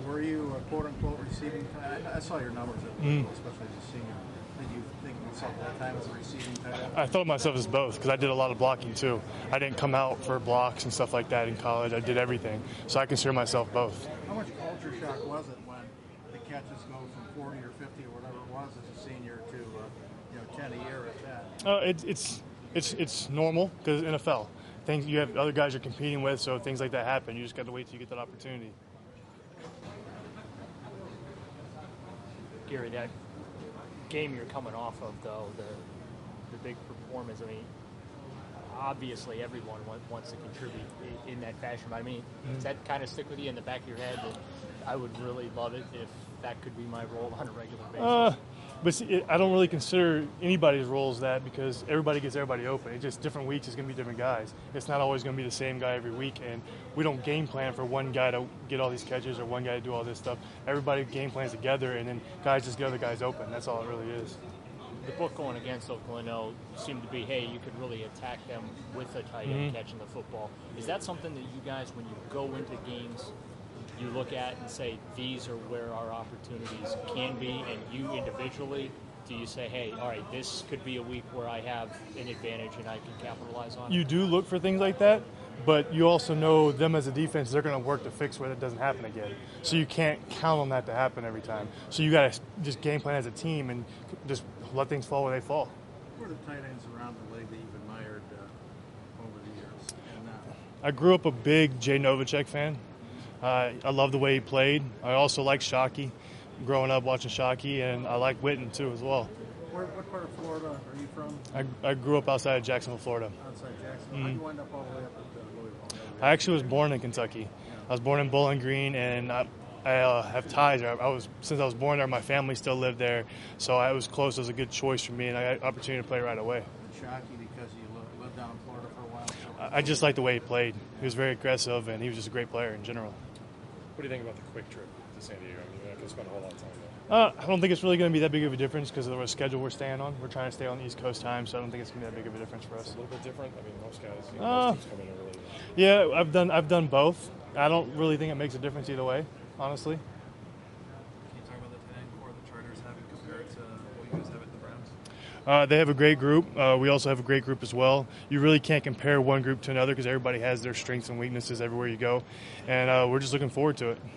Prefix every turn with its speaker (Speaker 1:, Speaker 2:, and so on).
Speaker 1: Were you a quote-unquote receiving tight end? I saw your numbers at Louisville, especially as a senior. Did you think of yourself at that time as a receiving tight end?
Speaker 2: I thought of myself as both because I did a lot of blocking too. I didn't come out for blocks and stuff like that in college. I did everything. So I consider myself both.
Speaker 1: How much culture shock was it when the catches go from 40 or 50 or whatever it was as a senior to 10 a year at that?
Speaker 2: It's normal because NFL. Things you have other guys you're competing with, so things like that happen. You just got to wait till you get that opportunity.
Speaker 3: Gary, that game you're coming off of, though, the big performance, I mean, obviously everyone wants to contribute in that fashion. But I mean, does that kind of stick with you in the back of your head that I would really love it if that could be my role on a regular basis?
Speaker 2: But see, I don't really consider anybody's role as that because everybody gets everybody open. It's just different weeks. It's going to be different guys. It's not always going to be the same guy every week, and we don't game plan for one guy to get all these catches or one guy to do all this stuff. Everybody game plans together, and then guys just get other guys open. That's all it really is.
Speaker 3: The book going against Oakland seemed to be, hey, you could really attack them with a tight end catching the football. Is that something that you guys, when you go into games, you look at and say, these are where our opportunities can be, and you individually, do you say, hey, all right, this could be a week where I have an advantage and I can capitalize on it?
Speaker 2: You do look for things like that, but you also know them as a defense, they're going to work to fix where that doesn't happen again. So you can't count on that to happen every time. So you got to just game plan as a team and just let things fall where they fall.
Speaker 1: Who are the tight ends around the league that you've admired over the years?
Speaker 2: I grew up a big Jay Novacek fan. I love the way he played. I also like Shockey, growing up watching Shockey, and I like Witten too as well.
Speaker 1: What part of Florida are you from?
Speaker 2: I grew up outside of Jacksonville, Florida.
Speaker 1: Outside Jacksonville. How did you wind up all the way up at Louisville?
Speaker 2: I actually was born in Kentucky. I was born in Bowling Green, and I have ties there. Since I was born there, my family still lived there, so I was close. It was a good choice for me, and I got an opportunity to play right away.
Speaker 1: Shockey because you lived down in Florida for a while?
Speaker 2: I just liked the way he played. He was very aggressive, and he was just a great player in general.
Speaker 4: What do you think about the quick trip to San Diego? I mean, you're not going to spend a whole lot of time there.
Speaker 2: I don't think it's really going to be that big of a difference because of the schedule we're staying on. We're trying to stay on the East Coast time, so I don't think it's going to be that big of a difference for us.
Speaker 4: It's a little bit different. I mean, most guys, most teams come in early.
Speaker 2: Yeah, I've done both. I don't really think it makes a difference either way, honestly.
Speaker 5: Can you talk about the tight end core the Chargers have compared to what you guys have at the Browns?
Speaker 2: They have a great group. We also have a great group as well. You really can't compare one group to another because everybody has their strengths and weaknesses everywhere you go, and we're just looking forward to it.